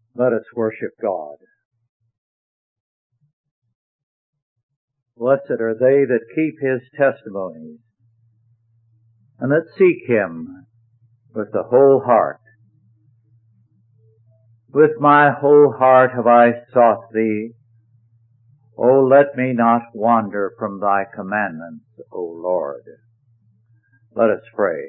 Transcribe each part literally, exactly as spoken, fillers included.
Let us worship God. Blessed are they that keep His testimonies, and that seek Him with the whole heart. With my whole heart have I sought Thee. O let me not wander from Thy commandments, O Lord. Let us pray.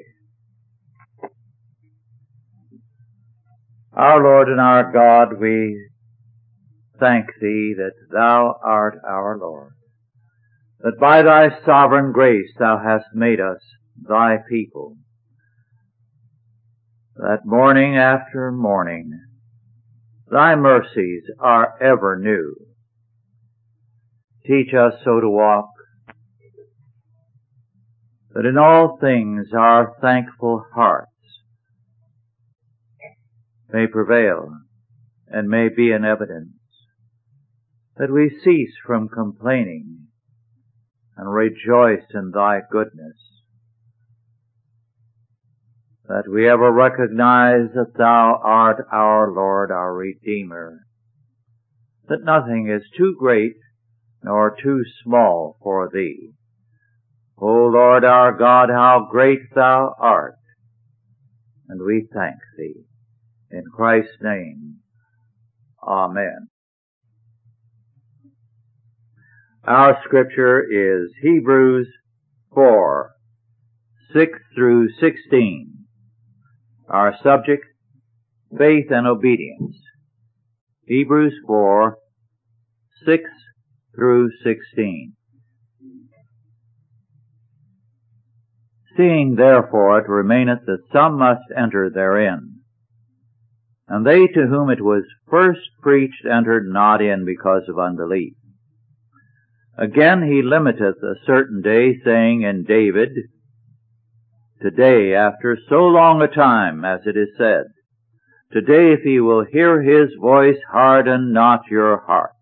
Our Lord and our God, we thank Thee that Thou art our Lord, that by Thy sovereign grace Thou hast made us Thy people, that morning after morning Thy mercies are ever new. Teach us so to walk, that in all things our thankful hearts may prevail and may be in evidence, that we cease from complaining and rejoice in Thy goodness, that we ever recognize that Thou art our Lord, our Redeemer, that nothing is too great nor too small for Thee. O Lord our God, how great Thou art, and we thank Thee. In Christ's name, Amen. Our scripture is Hebrews four, six through sixteen. Our subject, faith and obedience. Hebrews four, six through sixteen. Seeing therefore it remaineth that some must enter therein, and they to whom it was first preached entered not in because of unbelief. Again he limiteth a certain day, saying in David, Today, after so long a time, as it is said, Today if ye will hear His voice, harden not your hearts.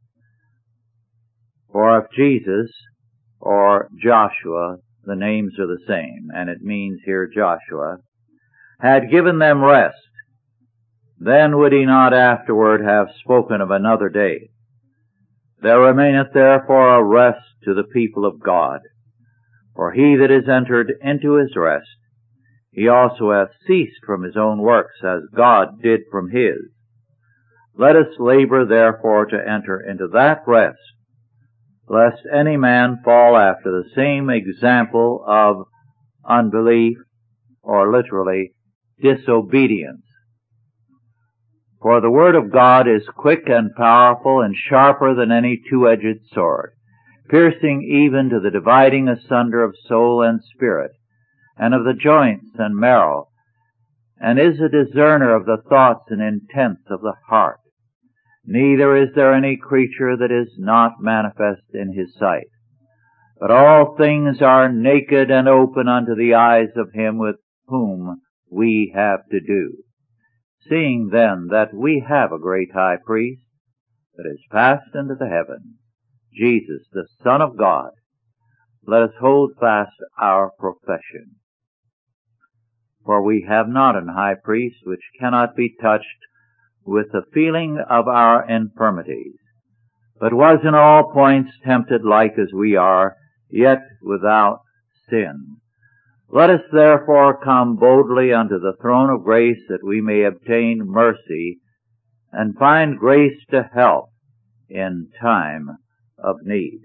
For if Jesus, or Joshua, the names are the same, and it means here Joshua, had given them rest, then would he not afterward have spoken of another day. There remaineth therefore a rest to the people of God. For he that is entered into his rest, he also hath ceased from his own works, as God did from his. Let us labor therefore to enter into that rest, lest any man fall after the same example of unbelief, or literally disobedience. For the word of God is quick and powerful and sharper than any two-edged sword, piercing even to the dividing asunder of soul and spirit, and of the joints and marrow, and is a discerner of the thoughts and intents of the heart. Neither is there any creature that is not manifest in His sight. But all things are naked and open unto the eyes of Him with whom we have to do. Seeing then that we have a great high priest that is passed into the heavens, Jesus, the Son of God, let us hold fast our profession. For we have not an high priest which cannot be touched with the feeling of our infirmities, but was in all points tempted like as we are, yet without sin. Let us therefore come boldly unto the throne of grace, that we may obtain mercy and find grace to help in time of need.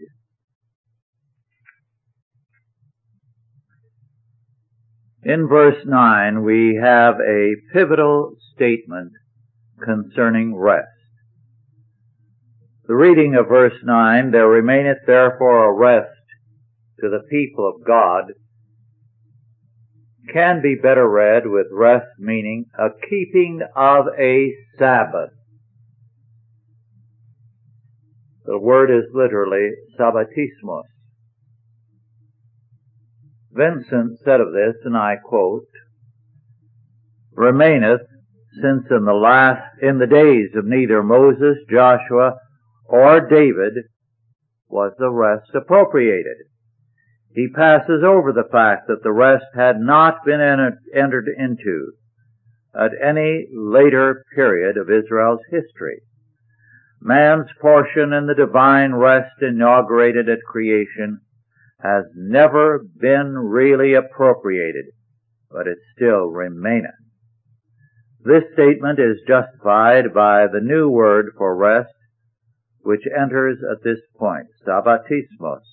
In verse nine we have a pivotal statement concerning rest. The reading of verse nine, There remaineth therefore a rest to the people of God, can be better read with rest meaning a keeping of a Sabbath. The word is literally sabbatismos. Vincent said of this, and I quote, Remaineth, since in the last, in the days of neither Moses, Joshua, or David was the rest appropriated. He passes over the fact that the rest had not been entered into at any later period of Israel's history. Man's portion in the divine rest inaugurated at creation has never been really appropriated, but it still remaineth. This statement is justified by the new word for rest, which enters at this point, sabbatismos.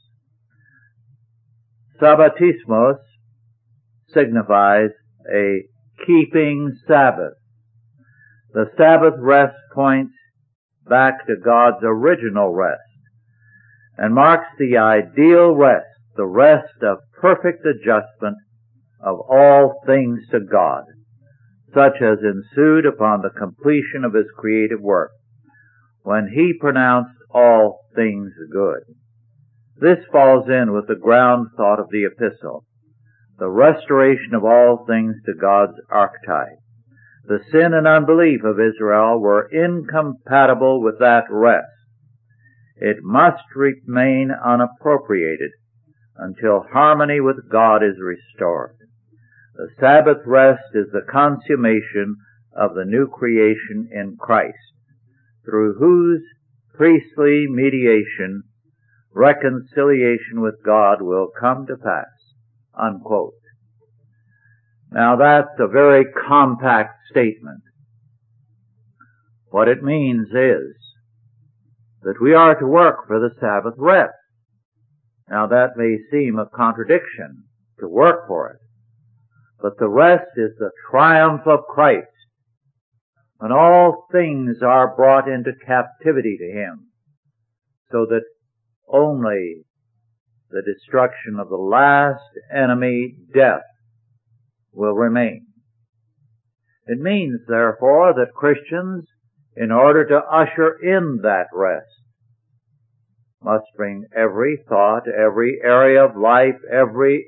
Sabbatismos signifies a keeping Sabbath. The Sabbath rest points back to God's original rest and marks the ideal rest, the rest of perfect adjustment of all things to God, such as ensued upon the completion of His creative work, when He pronounced all things good. This falls in with the ground thought of the epistle, the restoration of all things to God's archetype. The sin and unbelief of Israel were incompatible with that rest. It must remain unappropriated until harmony with God is restored. The Sabbath rest is the consummation of the new creation in Christ, through whose priestly mediation reconciliation with God will come to pass. Unquote. Now that's a very compact statement. What it means is that we are to work for the Sabbath rest. Now that may seem a contradiction, to work for it. But the rest is the triumph of Christ, when all things are brought into captivity to Him, so that only the destruction of the last enemy, death, will remain. It means, therefore, that Christians, in order to usher in that rest, must bring every thought, every area of life, every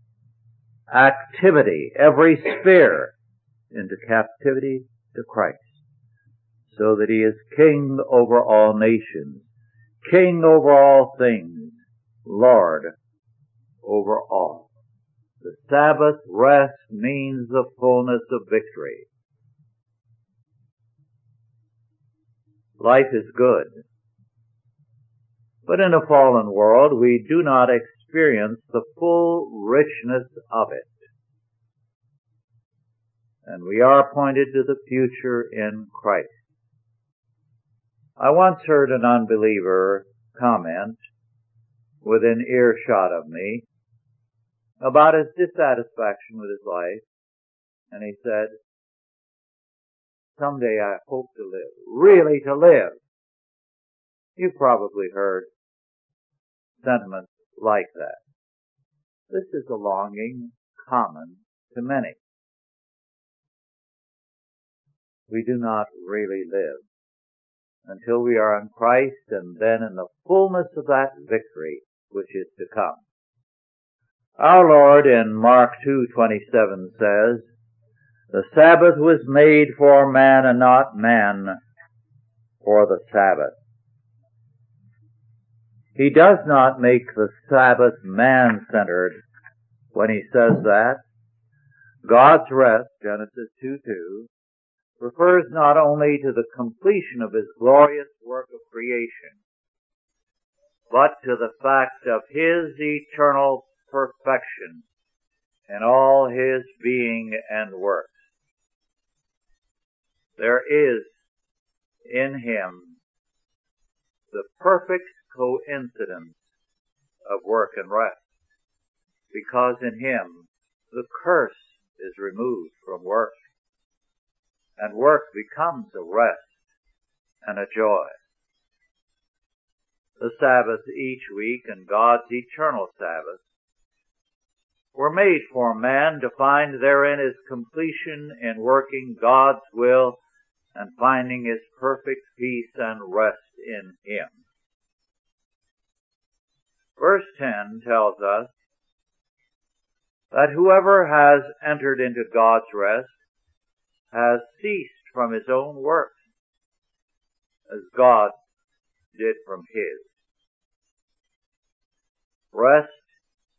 activity, every sphere into captivity to Christ, so that He is King over all nations, King over all things, Lord over all. The Sabbath rest means the fullness of victory. Life is good, but in a fallen world we do not experience the full richness of it. And we are pointed to the future in Christ. I once heard an unbeliever comment within earshot of me about his dissatisfaction with his life, and he said, "Someday I hope to live, really to live." You've probably heard sentiments like that. This is a longing common to many. We do not really live until we are in Christ, and then in the fullness of that victory which is to come. Our Lord in Mark two twenty-seven says, "The Sabbath was made for man, and not man for the Sabbath." He does not make the Sabbath man-centered when He says that. God's rest, Genesis two two, refers not only to the completion of His glorious work of creation, but to the fact of His eternal perfection in all His being and works. There is in Him the perfect coincidence of work and rest, because in Him the curse is removed from work, and work becomes a rest and a joy. The Sabbath each week and God's eternal Sabbath were made for man to find therein his completion in working God's will and finding his perfect peace and rest in Him. Verse ten tells us that whoever has entered into God's rest has ceased from his own works, as God did from His. Rest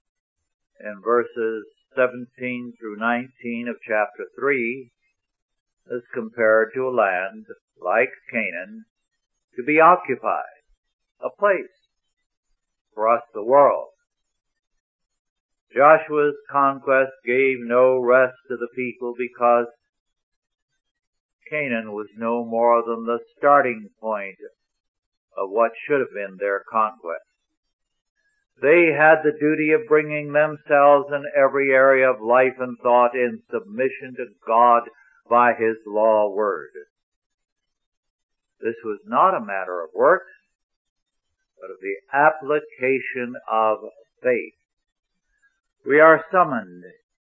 in verses seventeen through nineteen of chapter three is compared to a land like Canaan to be occupied, a place, for us the world. Joshua's conquest gave no rest to the people because Canaan was no more than the starting point of what should have been their conquest. They had the duty of bringing themselves in every area of life and thought in submission to God by His law word. This was not a matter of works, but of the application of faith. We are summoned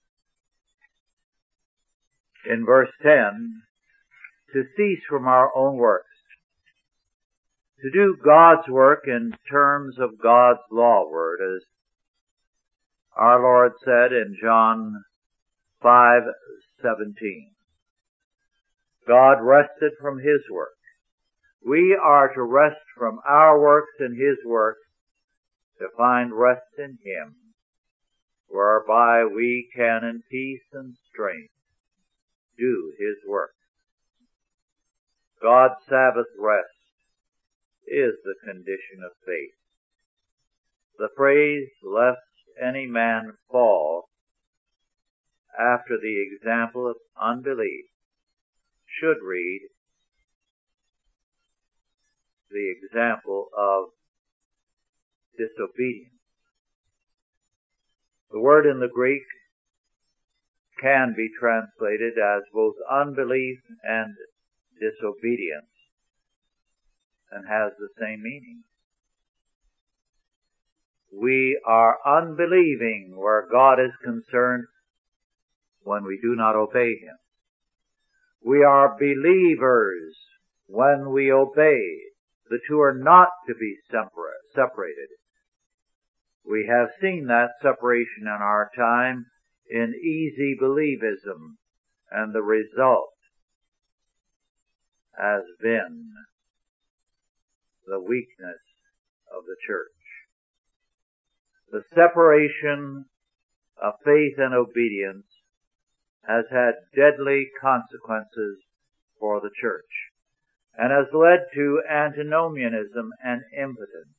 in verse ten to cease from our own works, to do God's work in terms of God's law word, as our Lord said in John five seventeen. God rested from His work. We are to rest from our works and His work to find rest in Him, whereby we can in peace and strength do His work. God's Sabbath rest is the condition of faith. The phrase, lest any man fall, after the example of unbelief, should read, the example of disobedience. The word in the Greek can be translated as both unbelief and disobedience, and has the same meaning. We are unbelieving where God is concerned when we do not obey Him. We are believers when we obey. The two are not to be separated. We have seen that separation in our time in easy believism, and the result has been the weakness of the church. The separation of faith and obedience has had deadly consequences for the church, and has led to antinomianism and impotence.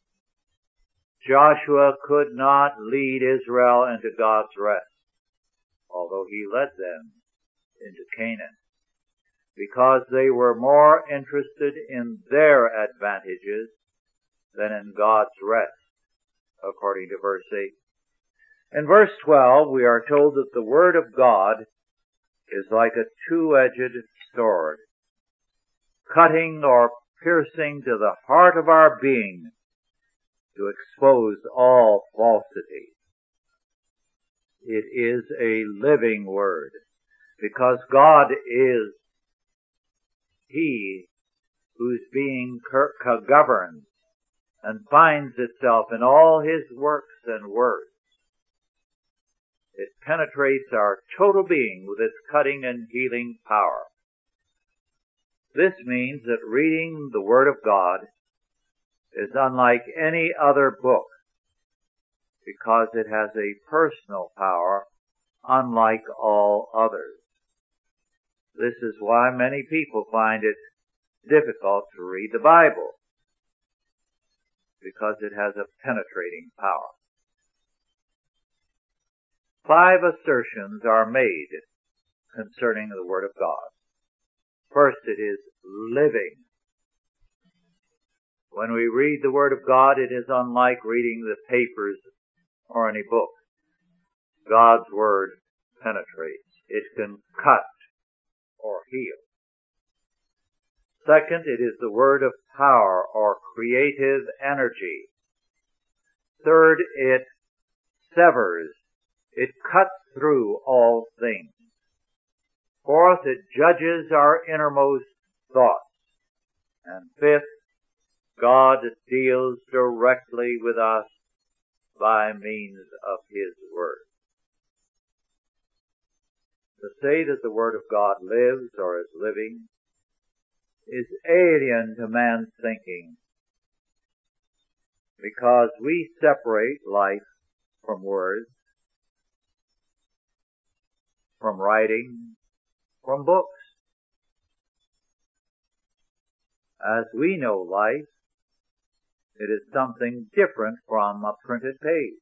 Joshua could not lead Israel into God's rest, although he led them into Canaan, because they were more interested in their advantages than in God's rest, according to verse eight. In verse twelve, we are told that the Word of God is like a two-edged sword, cutting or piercing to the heart of our being to expose all falsity. It is a living Word, because God is He whose being governs and finds itself in all His works and words. It penetrates our total being with its cutting and healing power. This means that reading the Word of God is unlike any other book, because it has a personal power unlike all others. This is why many people find it difficult to read the Bible, because it has a penetrating power. Five assertions are made concerning the Word of God. First, it is living. When we read the Word of God, it is unlike reading the papers or any book. God's Word penetrates. It can cut or heal. Second, it is the Word of power or creative energy. Third, it severs. It cuts through all things. Fourth, it judges our innermost thoughts. And fifth, God deals directly with us by means of His Word. To say that the Word of God lives or is living is alien to man's thinking, because we separate life from words, from writing, from books. As we know life, it is something different from a printed page.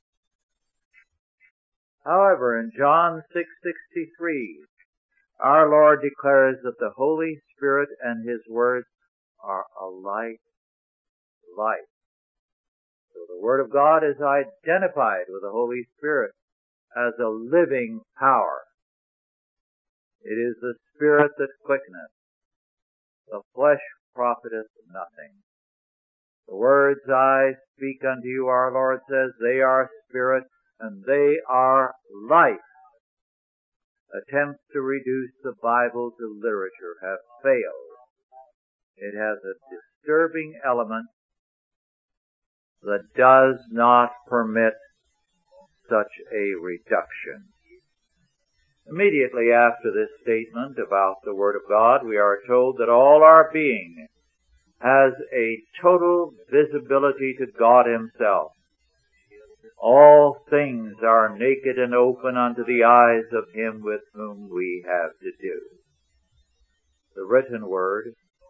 However, in John six sixty-three, our Lord declares that the Holy Spirit and His words are alike life. So the Word of God is identified with the Holy Spirit as a living power. It is the Spirit that quickeneth. The flesh profiteth nothing. The words I speak unto you, our Lord says, they are spirit and they are life. Attempts to reduce the Bible to literature have failed. It has a disturbing element that does not permit such a reduction. Immediately after this statement about the Word of God, we are told that all our being has a total visibility to God Himself. All things are naked and open unto the eyes of Him with whom we have to do. The written Word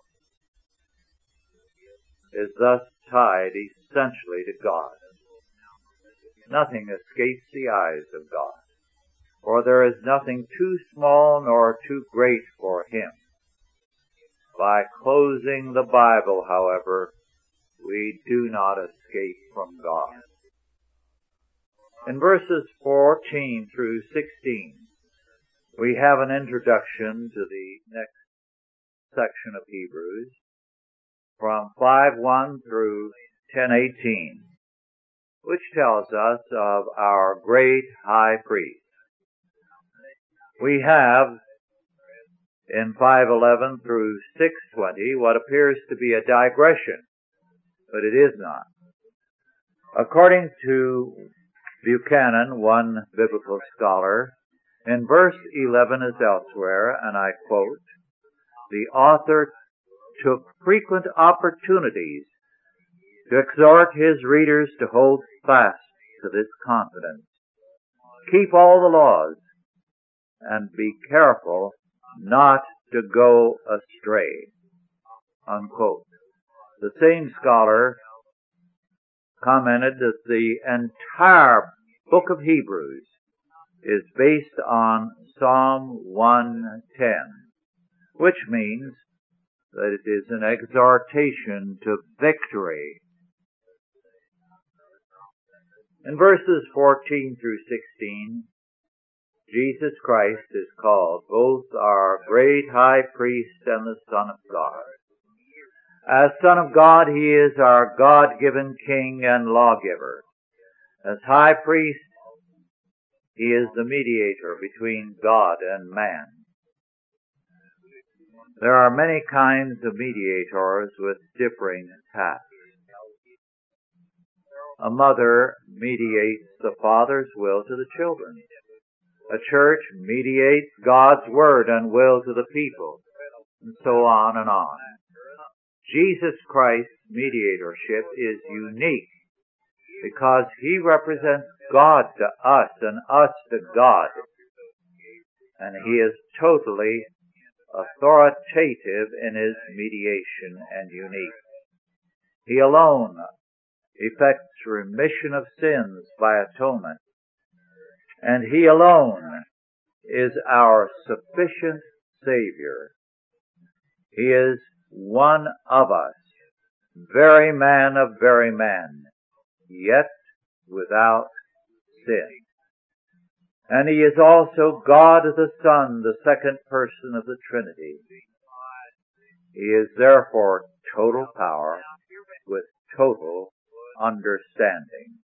is thus tied essentially to God. Nothing escapes the eyes of God, for there is nothing too small nor too great for Him. By closing the Bible, however, we do not escape from God. In verses fourteen through sixteen, we have an introduction to the next section of Hebrews, from five one through ten eighteen, which tells us of our great high priest. We have in five eleven through six twenty what appears to be a digression, but it is not. According to Buchanan, one biblical scholar, in verse eleven as elsewhere, and I quote, the author took frequent opportunities to exhort his readers to hold fast to this confidence. Keep all the laws and be careful not to go astray. Unquote. The same scholar commented that the entire book of Hebrews is based on Psalm one ten, which means that it is an exhortation to victory. In verses fourteen through sixteen, Jesus Christ is called both our great high priest and the Son of God. As Son of God, He is our God-given King and lawgiver. As high priest, He is the mediator between God and man. There are many kinds of mediators with differing tasks. A mother mediates the father's will to the children. A church mediates God's word and will to the people, and so on and on. Jesus Christ's mediatorship is unique because He represents God to us and us to God. And He is totally authoritative in His mediation and unique. He alone effects remission of sins by atonement. And He alone is our sufficient Savior. He is one of us, very man of very man, yet without sin. And He is also God the Son, the second person of the Trinity. He is therefore total power with total understanding.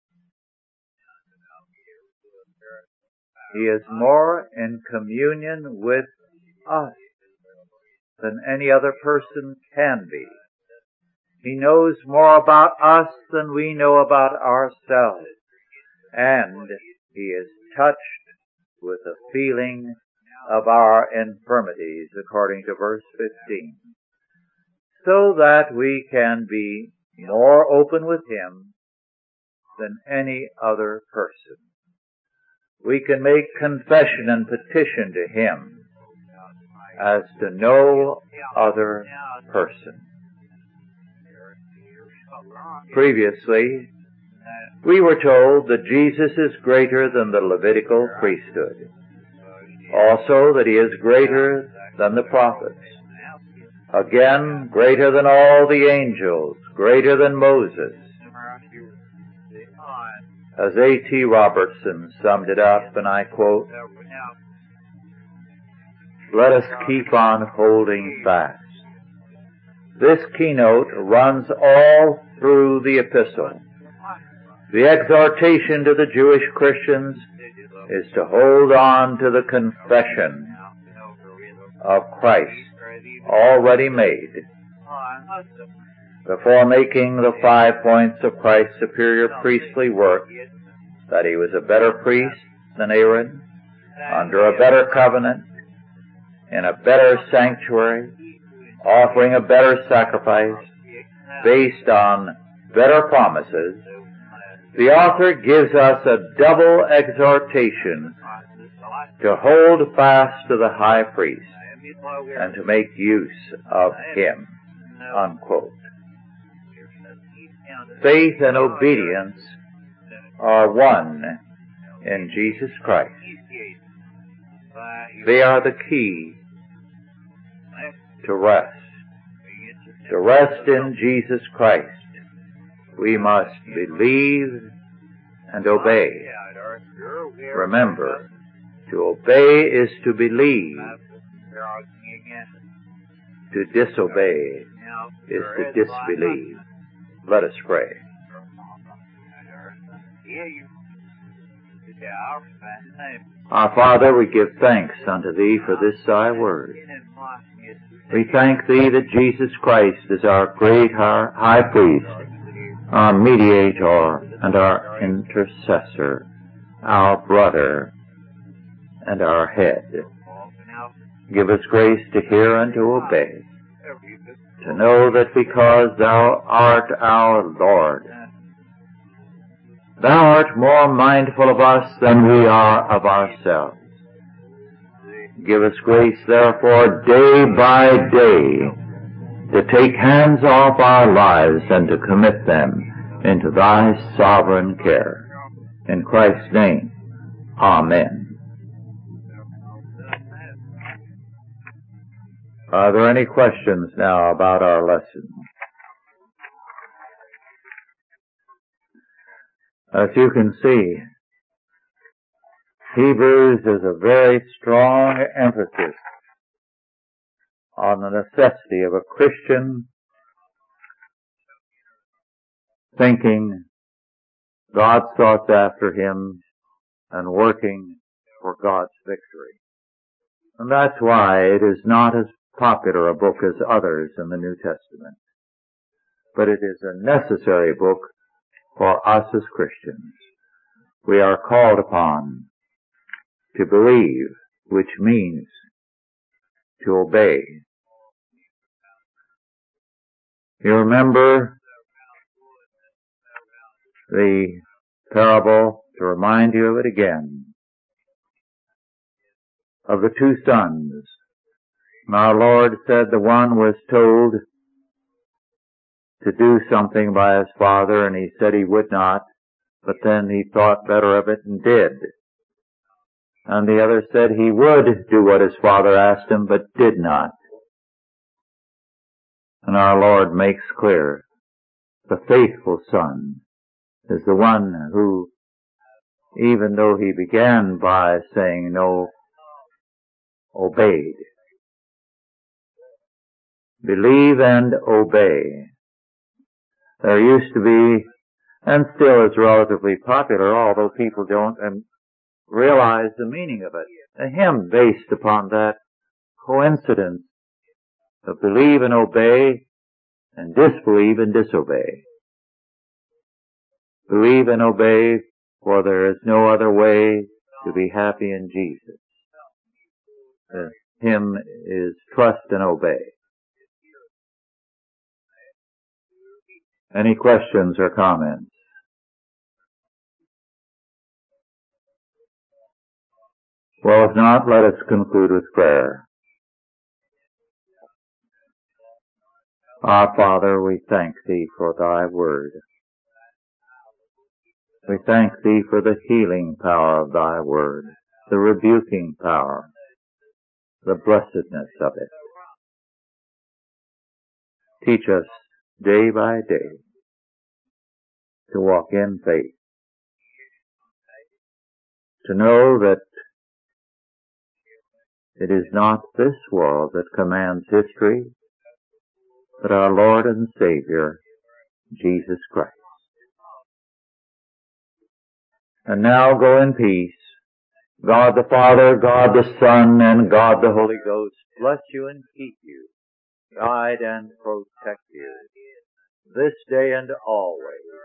He is more in communion with us than any other person can be. He knows more about us than we know about ourselves. And He is touched with a feeling of our infirmities, according to verse fifteen, so that we can be more open with Him than any other person. We can make confession and petition to Him as to no other person. Previously, we were told that Jesus is greater than the Levitical priesthood. Also that he is greater than the prophets. Again, greater than all the angels, greater than Moses. As A T Robertson summed it up, and I quote, "Let us keep on holding fast." This keynote runs all through the epistle. The exhortation to the Jewish Christians is to hold on to the confession of Christ already made. Before making the five points of Christ's superior priestly work, that he was a better priest than Aaron, under a better covenant, in a better sanctuary, offering a better sacrifice, based on better promises, the author gives us a double exhortation to hold fast to the high priest and to make use of him, unquote. Faith and obedience are one in Jesus Christ. They are the key to rest. To rest in Jesus Christ, we must believe and obey. Remember, to obey is to believe. To disobey is to disbelieve. Let us pray. Our Father, we give thanks unto Thee for this Thy word. We thank Thee that Jesus Christ is our great high priest, our mediator and our intercessor, our brother and our head. Give us grace to hear and to obey, to know that because Thou art our Lord, Thou art more mindful of us than we are of ourselves. Give us grace, therefore, day by day, to take hands off our lives and to commit them into Thy sovereign care. In Christ's name, Amen. Are there any questions now about our lesson? As you can see, Hebrews is a very strong emphasis on the necessity of a Christian thinking God's thoughts after him and working for God's victory. And that's why it is not as popular a book as others in the New Testament. But it is a necessary book for us as Christians. We are called upon to believe, which means to obey. You remember the parable, to remind you of it again, of the two sons. Our Lord said the one was told to do something by his father, and he said he would not, but then he thought better of it and did. And the other said he would do what his father asked him, but did not. And our Lord makes clear, the faithful son is the one who, even though he began by saying no, obeyed. Believe and obey. There used to be, and still is relatively popular, although people don't and realize the meaning of it, a hymn based upon that coincidence of believe and obey and disbelieve and disobey. Believe and obey, for there is no other way to be happy in Jesus. The hymn is trust and obey. Any questions or comments? Well, if not, let us conclude with prayer. Our Father, we thank Thee for Thy word. We thank Thee for the healing power of Thy word, the rebuking power, the blessedness of it. Teach us day by day to walk in faith, to know that it is not this world that commands history, but our Lord and Savior, Jesus Christ. And now go in peace. God the Father, God the Son, and God the Holy Ghost bless you and keep you, guide and protect you, this day and always.